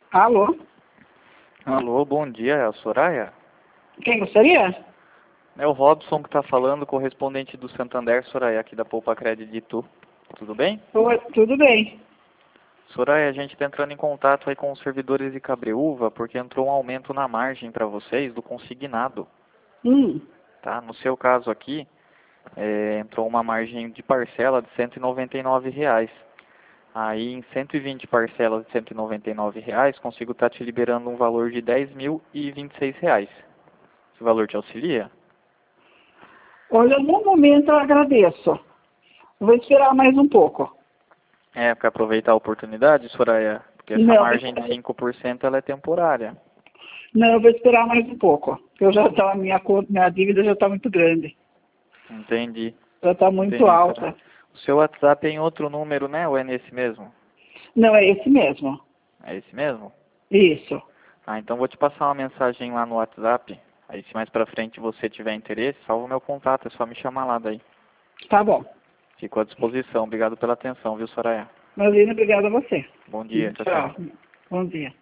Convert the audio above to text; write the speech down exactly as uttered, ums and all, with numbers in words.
Alô? Alô, bom dia, é a Soraya? Quem gostaria? É o Robson que está falando, correspondente do Santander, Soraya, aqui da Poupa Crédito de Itu. Tudo bem? Oi, tudo bem. Soraya, a gente está entrando em contato aí com os servidores de Cabreúva, porque entrou um aumento na margem para vocês do consignado. Hum, Tá? No seu caso aqui, é, entrou uma margem de parcela de cento e noventa e nove reais. Aí em cento e vinte parcelas de cento e noventa e nove reais, consigo estar te liberando um valor de dez mil e vinte e seis reais. Esse valor te auxilia? olha, no momento eu agradeço. Vou esperar mais um pouco. É, para aproveitar a oportunidade, Soraya, porque essa Não, margem de cinco por cento ela é temporária. não, eu vou esperar mais um pouco. Eu já tá, minha, co- minha dívida já está muito grande. Entendi. Já está muito Entendi, alta. Soraya. O seu WhatsApp é em outro número, né? Ou é nesse mesmo? Não, é esse mesmo. É esse mesmo? Isso. Ah, então vou te passar uma mensagem lá no WhatsApp. Aí se mais pra frente você tiver interesse, salva o meu contato, é só me chamar lá daí. Tá bom. Fico à disposição. Obrigado pela atenção, viu, Soraya? Imagina, obrigada a você. Bom dia, tchau, tchau. Bom dia.